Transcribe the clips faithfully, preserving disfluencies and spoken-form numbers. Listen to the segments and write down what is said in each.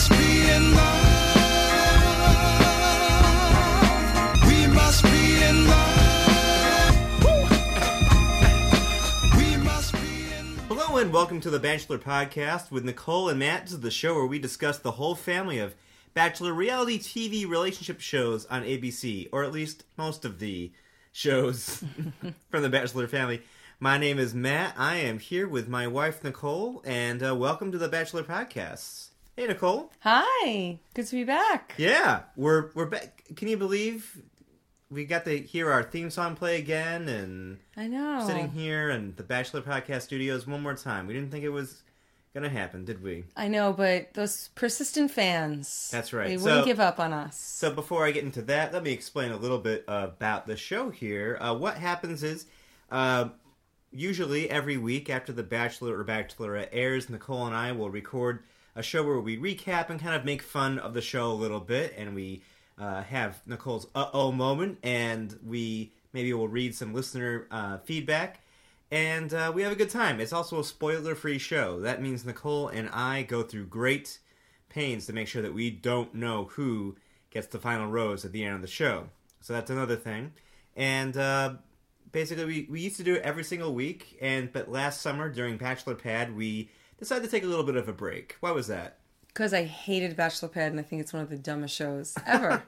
must be in love. We must be in love. We must be in love. Hello and welcome to the Bachelor Podcast with Nicole and Matt. This is the show where we discuss the whole family of Bachelor reality T V relationship shows on A B C, or at least most of the shows from the Bachelor family. My name is Matt. I am here with my wife Nicole, and uh, welcome to the Bachelor Podcast. Hey Nicole. Hi. Good to be back. Yeah, we're we're back. Can you believe we got to hear our theme song play again, and I know. sitting here in the Bachelor Podcast studios one more time. We didn't think it was gonna happen, did we? I know, but those persistent fans. That's right. They So- wouldn't give up on us. So before I get into that, let me explain a little bit about the show here. Uh, what happens is, uh, usually every week after The Bachelor or Bachelorette airs, Nicole and I will record a show where we recap and kind of make fun of the show a little bit, and we uh, have Nicole's uh-oh moment, and we maybe will read some listener uh, feedback, and uh, we have a good time. It's also a spoiler-free show. That means Nicole and I go through great pains to make sure that we don't know who gets the final rose at the end of the show. So that's another thing. And uh, basically, we, we used to do it every single week, and but last summer during Bachelor Pad, we decided to take a little bit of a break. Why was that? Because I hated Bachelor Pad, and I think it's one of the dumbest shows ever.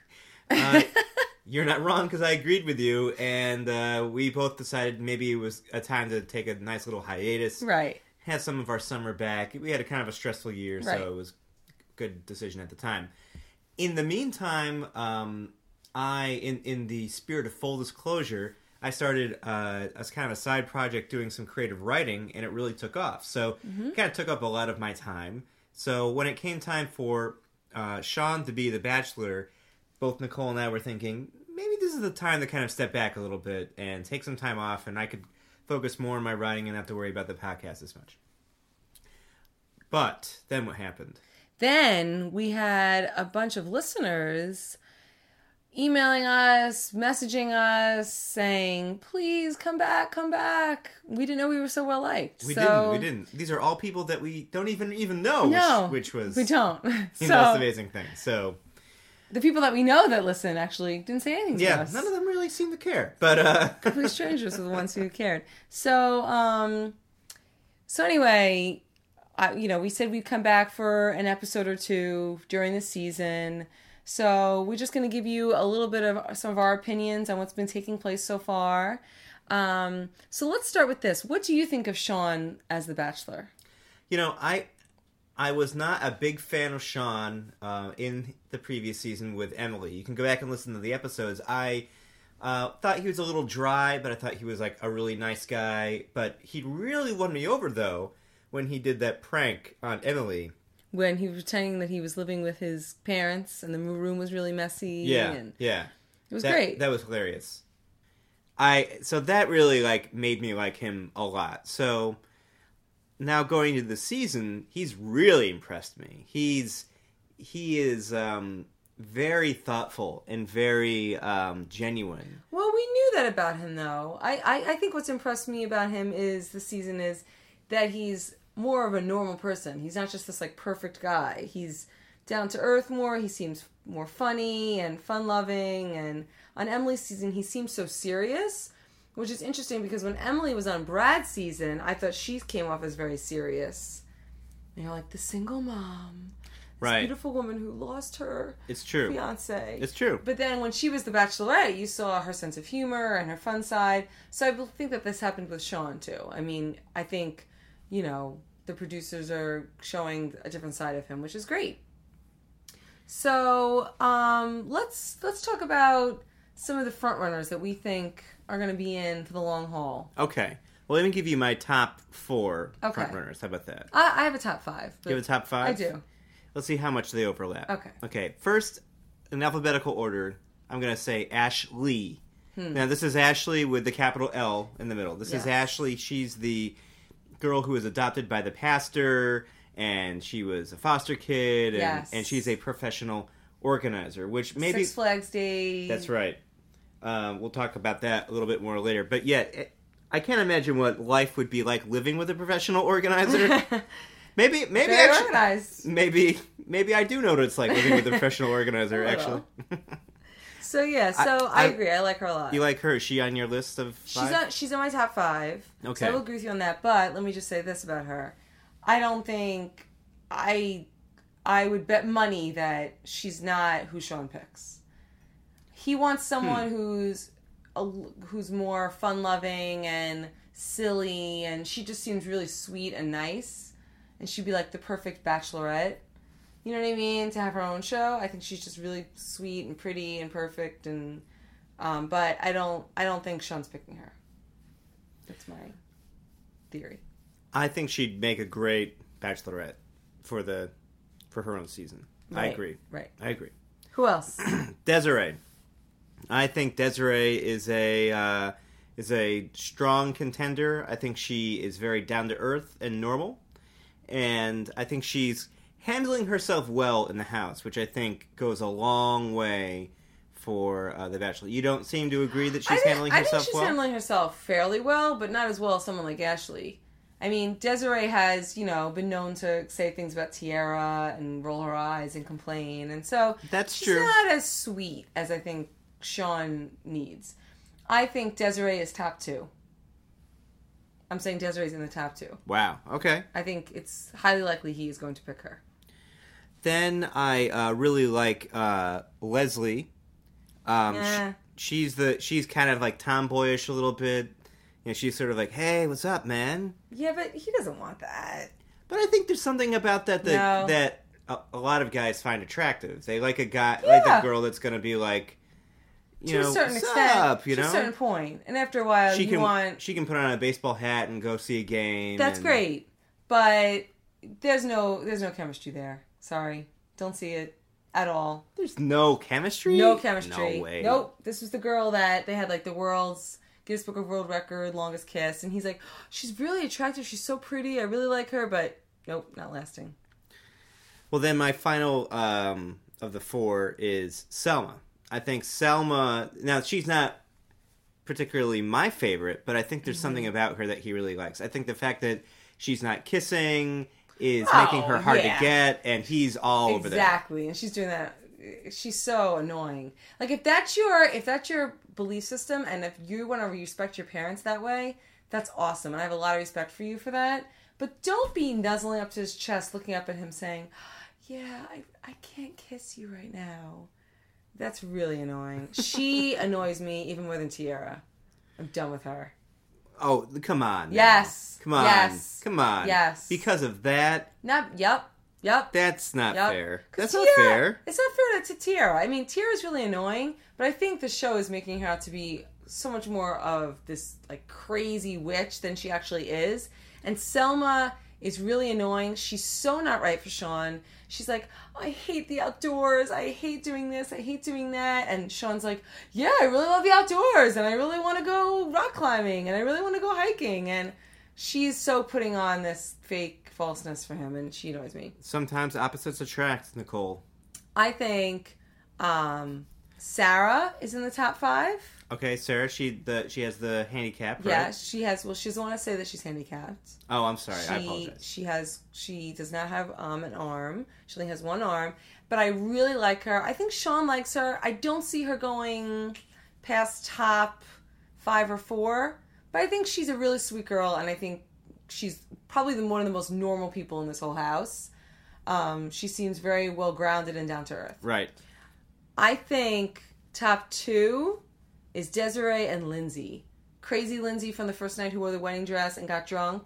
Uh, you're not wrong, because I agreed with you, and uh, we both decided maybe it was a time to take a nice little hiatus. Right. Had some of our summer back. We had a kind of a stressful year, Right. so it was a good decision at the time. In the meantime, um, I, in, in the spirit of full disclosure, I started uh, as kind of a side project doing some creative writing, and it really took off. So Mm-hmm. it kind of took up a lot of my time. So when it came time for uh, Sean to be the Bachelor, both Nicole and I were thinking, maybe this is the time to kind of step back a little bit and take some time off, and I could focus more on my writing and not have to worry about the podcast as much. But then what happened? Then we had a bunch of listeners emailing us, messaging us, saying, please come back, come back. We didn't know we were so well liked. We so... didn't. We didn't. These are all people that we don't even even know. No, which, which was we don't. You know, So that's the amazing thing. So the people that we know that listen actually didn't say anything to yeah, us. none of them really seem to care. But uh, Complete strangers were the ones who cared. So, um, so anyway, I, you know, we said we'd come back for an episode or two during the season. So we're just going to give you a little bit of some of our opinions on what's been taking place so far. Um, so let's start with this. What do you think of Sean as the Bachelor? you know, I I was not a big fan of Sean uh, in the previous season with Emily. You can go back and listen to the episodes. I uh, thought he was a little dry, but I thought he was like a really nice guy. But he really won me over though when he did that prank on Emily. When he was pretending that he was living with his parents and the room was really messy. Yeah, and yeah. It was that, great. That was hilarious. I so that really like made me like him a lot. So now going into the season, he's really impressed me. He's he is um, very thoughtful and very um, genuine. Well, we knew that about him, though. I, I, I think what's impressed me about him is the season is that he's more of a normal person. He's not just this like perfect guy. He's down to earth more. He seems more funny and fun loving. And on Emily's season, he seems so serious, which is interesting because when Emily was on Brad's season, I thought she came off as very serious. And you're like the single mom, this Right. beautiful woman who lost her It's true. fiance. It's true. But then when she was the Bachelorette, you saw her sense of humor and her fun side. So I think that this happened with Sean too. I mean, I think, you know, the producers are showing a different side of him, which is great. So um, let's let's talk about some of the front runners that we think are going to be in for the long haul. Okay. Well, let me give you my top four Okay. front runners. How about that? I, I have a top five. But You have a top five? I do. Let's see how much they overlap. Okay. Okay. First, in alphabetical order, I'm going to say Ashley. Now, this is Ashley with the capital L in the middle. This is Hmm. Yes. Ashley. She's the girl who was adopted by the pastor, and she was a foster kid, and, Yes. and she's a professional organizer, which maybe... Six Flags Day. That's right. Um, we'll talk about that a little bit more later. But yeah, it, I can't imagine what life would be like living with a professional organizer. Maybe, maybe Very actually, organized. maybe, maybe I do know what it's like living with a professional organizer. A Actually, little. So yeah, so I, I- I agree. I like her a lot. you like her? Is she on your list of She's five? on. She's on my top five. Okay. So I will agree with you on that. But let me just say this about her: I don't think I I would bet money that she's not who Sean picks. He wants someone Hmm. who's a, who's more fun loving and silly, and she just seems really sweet and nice, and she'd be like the perfect bachelorette. You know what I mean? To have her own show, I think she's just really sweet and pretty and perfect, and um, but I don't I don't think Sean's picking her. That's my theory. I think she'd make a great bachelorette for the for her own season. I Right, agree. Right. I agree. Who else? Desiree. I think Desiree is a uh, is a strong contender. I think she is very down to earth and normal, and I think she's handling herself well in the house, which I think goes a long way for uh, The Bachelor. You don't seem to agree that I she's think, handling I herself think she's well? handling herself fairly well, but not as well as someone like Ashley. I mean, Desiree has, you know, been known to say things about Tiara and roll her eyes and complain, and so That's she's true. not as sweet as I think Sean needs. I think Desiree is top two. I'm saying Desiree's in the top two. Wow. Okay. I think it's highly likely he is going to pick her. Then I uh, really like uh, Leslie. Um, Yeah. sh- she's the she's kind of like tomboyish a little bit. You know, she's sort of like, "Hey, what's up, man?" Yeah, but he doesn't want that. But I think there's something about that that, No. that a, a lot of guys find attractive. They like a guy, like Yeah. a girl that's going to be like, you To know, a certain what's extent, up, you to know? a certain point, and after a while, she you can want she can put on a baseball hat and go see a game. that's and- great, but there's no there's no chemistry there. Sorry, don't see it at all. There's no chemistry. No chemistry. No way. Nope. This was the girl that they had like the world's Guinness Book of World Record longest kiss, and he's like, she's really attractive. She's so pretty. I really like her, but nope, not lasting. Well, then my final um, of the four is Selma. I think Selma. Now she's not particularly my favorite, but I think there's Mm-hmm. something about her that he really likes. I think the fact that she's not kissing is Oh, making her hard yeah. to get, and he's all over there. Exactly, and she's doing that. She's so annoying. Like if that's your if that's your belief system, and if you want to respect your parents that way, that's awesome, and I have a lot of respect for you for that. But don't be nuzzling up to his chest, looking up at him, saying, "Yeah, I I can't kiss you right now." That's really annoying. She annoys me even more than Tiara. I'm done with her. Oh, come on. now. Yes. Come on. Yes. Come on. Yes. Because of that, Not. Yep. Yep. that's not Yep. fair. 'Cause That's not Tiara- fair. It's not fair to, to Tiara. I mean, Tiara's really annoying, but I think the show is making her out to be so much more of this like crazy witch than she actually is. And Selma is really annoying. She's so not right for Sean. She's like, I hate the outdoors. I hate doing this. I hate doing that. And Sean's like, yeah, I really love the outdoors, and I really want to go rock climbing, and I really want to go hiking. And she's so putting on this fake falseness for him, and she annoys me. Sometimes opposites attract, Nicole. I think um, Sarah is in the top five. Okay, Sarah, she the she has the handicap, right? Yeah, she has. Well, she doesn't want to say that she's handicapped. Oh, I'm sorry. I She apologize. she has she does not have um an arm. She only has one arm. But I really like her. I think Sean likes her. I don't see her going past top five or four. But I think she's a really sweet girl, and I think she's probably the, one of the most normal people in this whole house. Um, she seems very well grounded and down to earth. Right. I think top two is Desiree and Lindsay. Crazy Lindsay from the first night who wore the wedding dress and got drunk.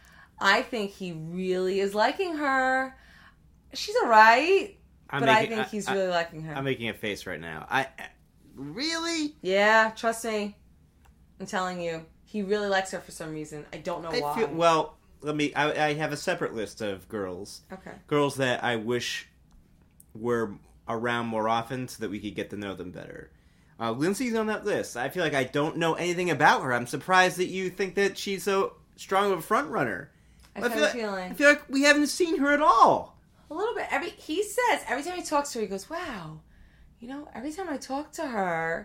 I think he really is liking her. She's alright, I'm but I making- think he's I- really liking her. I'm making a face right now. I, I really. yeah, trust me. I'm telling you. He really likes her for some reason. I don't know I why. feel, well, let me. I, I have a separate list of girls. okay. Girls that I wish were around more often so that we could get to know them better. Uh, Lindsay's on that list. I feel like I don't know anything about her. I'm surprised that you think that she's so strong of a front runner. I I have feel a like- feeling. I feel like we haven't seen her at all. A little bit. Every he says every time he talks to her, he goes, "Wow, you know, every time I talk to her,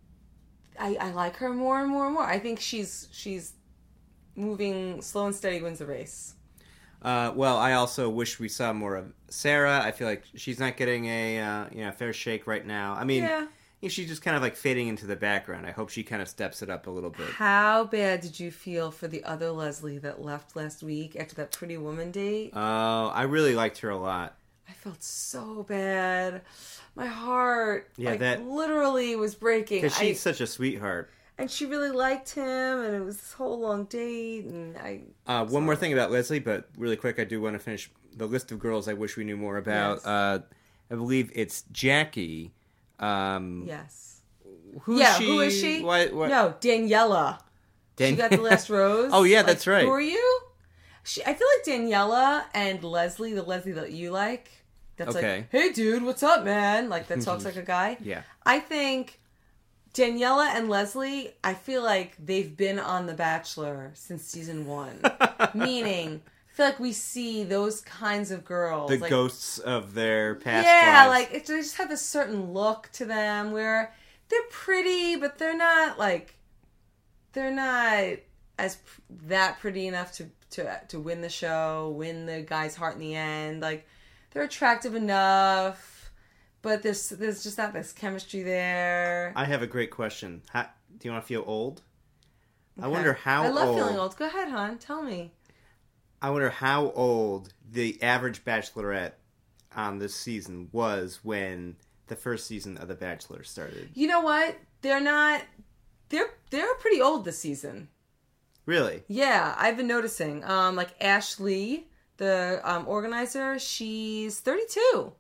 I, I like her more and more and more." I think she's she's moving slow and steady wins the race. Uh, well, I also wish we saw more of Sarah. I feel like she's not getting a uh, you know fair shake right now. I mean, Yeah. you know, she's just kind of like fading into the background. I hope she kind of steps it up a little bit. How bad did you feel for the other Leslie that left last week after that Pretty Woman date? Oh, I really liked her a lot. I felt so bad. My heart, Yeah, like, that- literally was breaking. Because I- she's such a sweetheart. and she really liked him, and it was this whole long date, and I... Uh, one more thing about Leslie, but really quick, I do want to finish the list of girls I wish we knew more about. Yes. Uh, I believe it's Jackie. Um, Yes. Who's yeah, she? who is she? What, what? No, Daniela. Dan- She got the last rose. Oh, yeah, Like, that's right. Who are you? She, I feel like Daniela and Leslie, the Leslie that you like, that's Okay. like, hey, dude, what's up, man? Like, that talks like a guy. Yeah. I think Daniela and Leslie, I feel like they've been on The Bachelor since season one. Meaning, I feel like we see those kinds of girls. The like, ghosts of their past yeah, lives. like, it, they just have this certain look to them where they're pretty, but they're not, like, they're not as p- that pretty enough to, to, to win the show, win the guy's heart in the end. Like, they're attractive enough, but there's there's just not this chemistry there. I have a great question. How, do you want to feel old? I Okay. wonder how I love old. feeling old. Go ahead, hon. Tell me. I wonder how old the average bachelorette on this season was when the first season of The Bachelor started. You know what? They're not. They're they're pretty old this season. Really? Yeah, I've been noticing. Um, like Ashley, the um, organizer, she's thirty-two.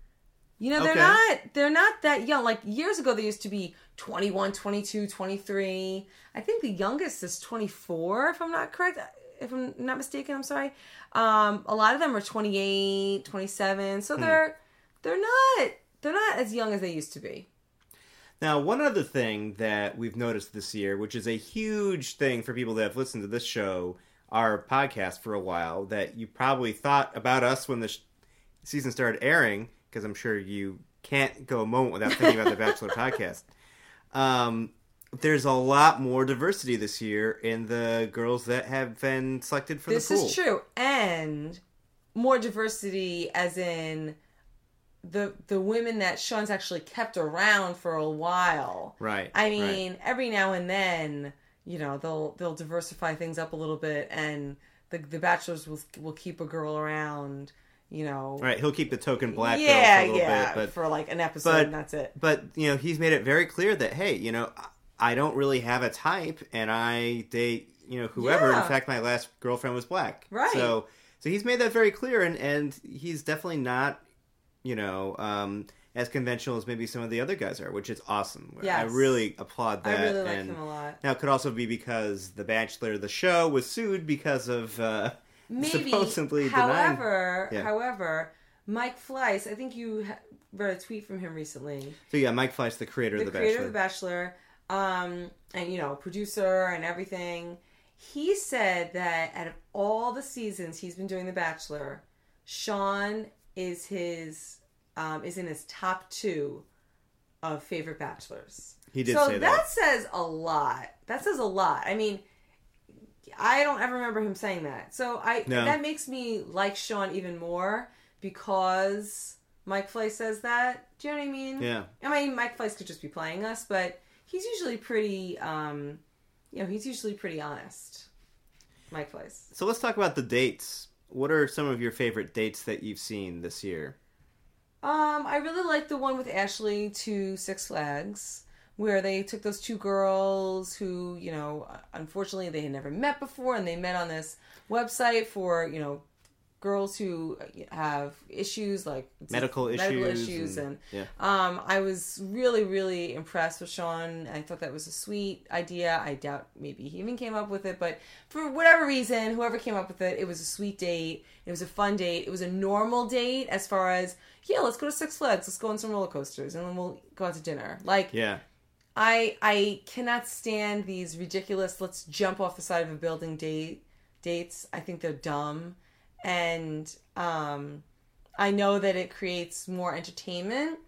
You know, they're Okay. not they're not that young. Like years ago they used to be twenty-one, twenty-two, twenty-three. I think the youngest is twenty-four if I'm not correct. If I'm not mistaken, I'm sorry. Um, a lot of them are twenty-eight, twenty-seven. So they're they're not they're not as young as they used to be. Now, one other thing that we've noticed this year, which is a huge thing for people that have listened to this show, our podcast for a while, that you probably thought about us when the sh- season started airing, because I'm sure you can't go a moment without thinking about the Bachelor podcast. Um, there's a lot more diversity this year in the girls that have been selected for This the pool. is true. And more diversity as in the the women that Sean's actually kept around for a while. Right. I right. mean, every now and then, you know, they'll they'll diversify things up a little bit, and the the bachelors will will keep a girl around, you know. Right, he'll keep the token black girl yeah, for a little yeah, bit, but for like an episode, but- and that's it. But, you know, he's made it very clear that, hey, you know, I don't really have a type, and I date, you know, whoever. Yeah. In fact, my last girlfriend was black. Right. So, so he's made that very clear, and, and he's definitely not, you know, um, as conventional as maybe some of the other guys are, which is awesome. I Yes. really applaud that. I really like and him a lot. Now, it could also be because The Bachelor, the show, was sued because of uh, Maybe. supposedly denying... However, Yeah. however, Mike Fleiss, I think you ha- read a tweet from him recently. So, yeah, Mike Fleiss, the creator The, of The creator Bachelor. of The Bachelor, um, and, you know, producer and everything. He said that out of all the seasons he's been doing The Bachelor, Sean is his um, is in his top two of favorite bachelors. He did so say that. that. says a lot. That says a lot. I mean, I don't ever remember him saying that. So I No. that makes me like Sean even more because Mike Fleiss says that. Do you know what I mean? Yeah. I mean, Mike Fleiss could just be playing us, but he's usually pretty, um, you know, he's usually pretty honest. Mike Fleiss. So let's talk about the dates. What are some of your favorite dates that you've seen this year? Um, I really like the one with Ashley to Six Flags, where they took those two girls who, you know, unfortunately they had never met before, and they met on this website for, you know, girls who have issues like Medical medical issues issues, and- and, yeah. um, I was really, really impressed with Sean. I thought that was a sweet idea. I doubt maybe he even came up with it, but for whatever reason, whoever came up with it, it was a sweet date. It was a fun date. It was a normal date as far as, yeah, let's go to Six Flags, let's go on some roller coasters, and then we'll go out to dinner. Like, Yeah. I I cannot stand these ridiculous let's jump off the side of a building date dates. I think they're dumb. And um, I know that it creates more entertainment.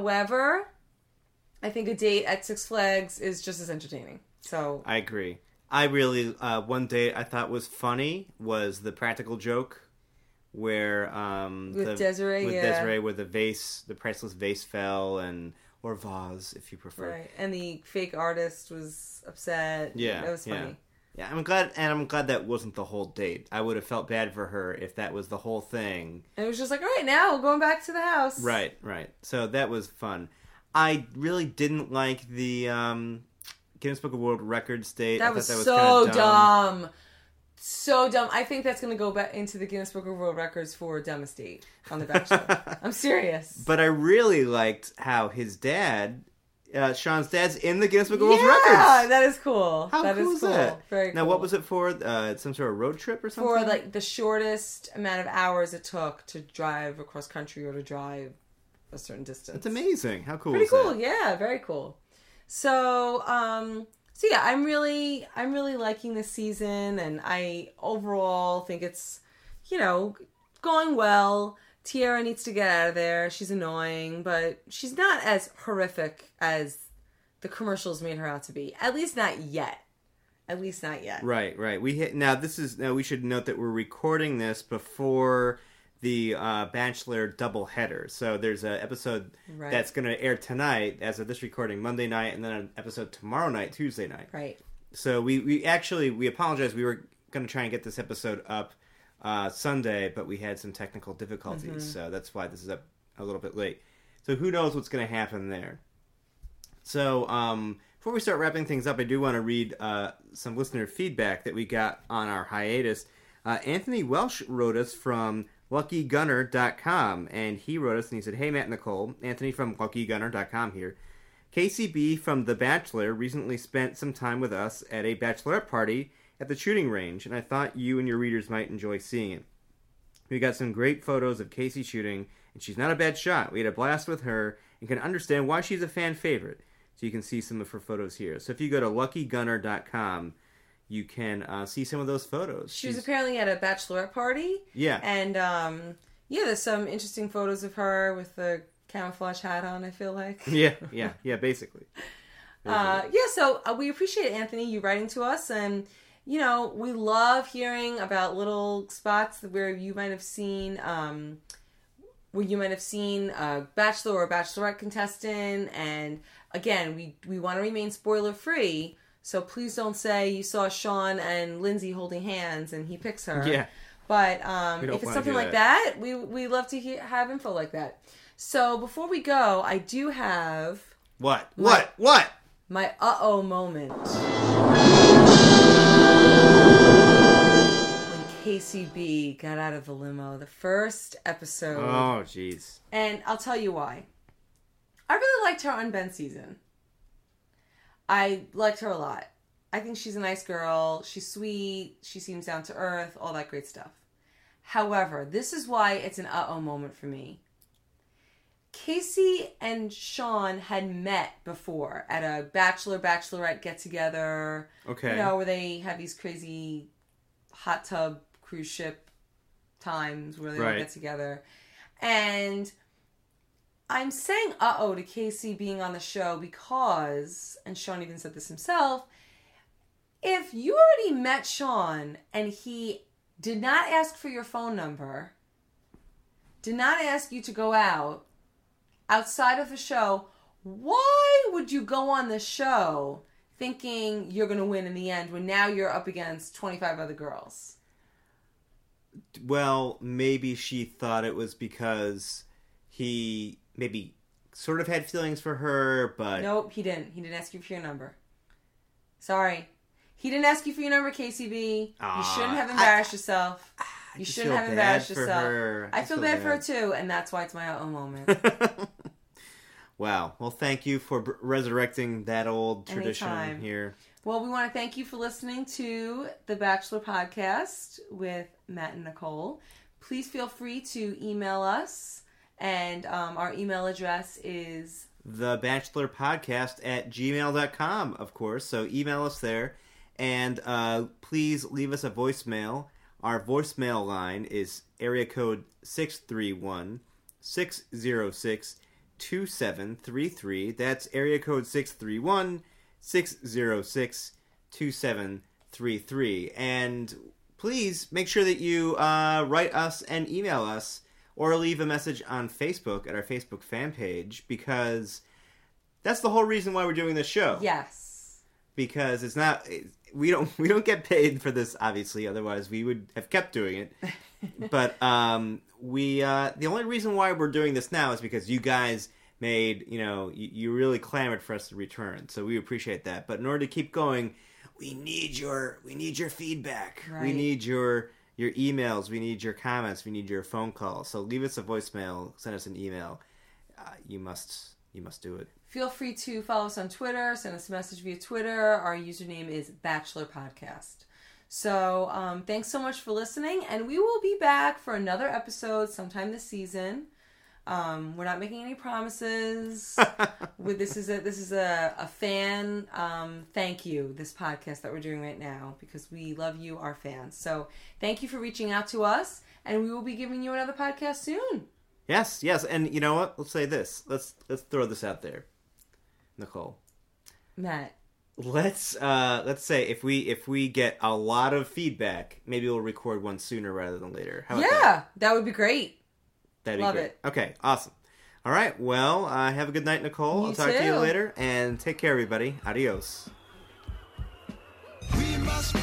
However, I think a date at Six Flags is just as entertaining. So I agree. I really uh, one date I thought was funny was the practical joke where um, With the, Desiree, with yeah. Desiree, where the vase, the priceless vase fell, and or vase if you prefer. Right, and the fake artist was upset. Yeah, that was funny. yeah. Yeah, I'm glad, and I'm glad that wasn't the whole date. I would have felt bad for her if that was the whole thing. And it was just like, all right, now we're going back to the house. Right, right. So that was fun. I really didn't like the um, Guinness Book of World Records date. I That thought was, that was so kinda dumb. So dumb. I think that's going to go back into the Guinness Book of World Records for dumbest date on The Bachelor. I'm serious. But I really liked how his dad, uh, Sean's dad's in the Guinness Book of World Yeah, Records. that is cool. How that cool is is cool. that? Very cool. Now, what was it for? Uh, some sort of road trip or something? For like the shortest amount of hours it took to drive across country or to drive a certain distance. That's amazing. How cool Pretty is cool. that? Yeah, very cool. So, um, so yeah, I'm really, I'm really liking this season, and I overall think it's, you know, going well. Tiara needs to get out of there. She's annoying, but she's not as horrific as the commercials made her out to be. At least not yet. At least not yet. Right, right. We hit now. This is now. We should note that we're recording this before the uh, Bachelor doubleheader. So there's an episode Right. that's going to air tonight, as of this recording, Monday night, and then an episode tomorrow night, Tuesday night. Right. So we, we actually we apologize. We were going to try and get this episode up uh, Sunday, but we had some technical difficulties, Mm-hmm. so that's why this is up a little bit late. So who knows what's going to happen there? So um, before we start wrapping things up, I do want to read uh, some listener feedback that we got on our hiatus. Uh, Anthony Welsh wrote us from lucky gunner dot com, and he wrote us and he said, "Hey Matt and Nicole, Anthony from lucky gunner dot com here. K C B from The Bachelor recently spent some time with us at a bachelorette party at the shooting range, and I thought you and your readers might enjoy seeing it. We got some great photos of Casey shooting, and she's not a bad shot. We had a blast with her and can understand why she's a fan favorite. So you can see some of her photos here. So if you go to lucky gunner dot com, you can uh, see some of those photos. She was She's- apparently at a bachelorette party. Yeah. And, um, yeah, there's some interesting photos of her with the camouflage hat on, I feel like. Yeah, yeah, yeah, basically. Uh, yeah, so uh, we appreciate, Anthony, you writing to us. And, you know, we love hearing about little spots where you might have seen... Um, where you might have seen a bachelor or bachelorette contestant. And again, we, we want to remain spoiler free. So please don't say you saw Sean and Lindsay holding hands and he picks her. Yeah. But um, We don't if it's wanna something do like that, we we love to hear, have info like that. So before we go, I do have What? What? What? my uh-oh moment. When K C B got out of the limo, the first episode. Oh, jeez. And I'll tell you why. I really liked her on Ben's season. I liked her a lot. I think she's a nice girl. She's sweet. She seems down to earth. All that great stuff. However, this is why it's an uh-oh moment for me. Casey and Sean had met before at a bachelor bachelorette get together. Okay. You know, where they have these crazy hot tub cruise ship times where they all Right. get together. And I'm saying uh-oh to Casey being on the show because, and Sean even said this himself, if you already met Sean and he did not ask for your phone number, did not ask you to go out outside of the show, why would you go on the show thinking you're going to win in the end when now you're up against twenty-five other girls? Well, maybe she thought it was because he maybe sort of had feelings for her, but... Nope, he didn't. He didn't ask you for your number. Sorry. He didn't ask you for your number, K C B. Aw, you shouldn't have embarrassed I- yourself. I You just shouldn't feel have bad embarrassed for yourself. her. I just feel bad, for her too, and that's why it's my own moment. Wow. Well, thank you for b- resurrecting that old tradition Anytime. here. Well, we want to thank you for listening to the Bachelor Podcast with Matt and Nicole. Please feel free to email us, and um, our email address is The Bachelor Podcast at gmail dot com, of course. So email us there. And uh, please leave us a voicemail. Our voicemail line is area code six three one, six zero six, two seven three three. That's area code six three one, six zero six, two seven three three. And please make sure that you uh, write us and email us or leave a message on Facebook at our Facebook fan page, because that's the whole reason why we're doing this show. Yes. Because it's not... We don't we don't get paid for this, obviously. Otherwise, we would have kept doing it. But um, we uh, the only reason why we're doing this now is because you guys made, you know, you, you really clamored for us to return. So we appreciate that. But in order to keep going, we need your we need your feedback. Right. We need your your emails. We need your comments. We need your phone calls. So leave us a voicemail. Send us an email. Uh, you must you must do it. Feel free to follow us on Twitter. Send us a message via Twitter. Our username is Bachelor Podcast. So um, thanks so much for listening, and we will be back for another episode sometime this season. Um, we're not making any promises. With this is a this is a, a fan um, thank you, this podcast that we're doing right now, because we love you, our fans. So thank you for reaching out to us, and we will be giving you another podcast soon. Yes, yes, and you know what? Let's say this. Let's let's throw this out there, Nicole. Matt. Let's uh, let's say if we if we get a lot of feedback, maybe we'll record one sooner rather than later. How Yeah, about that? that would be great. That'd be Love great. it. Okay, awesome. All right, well, uh, have a good night, Nicole. You I'll talk to you too. later, and take care, everybody. Adios. We must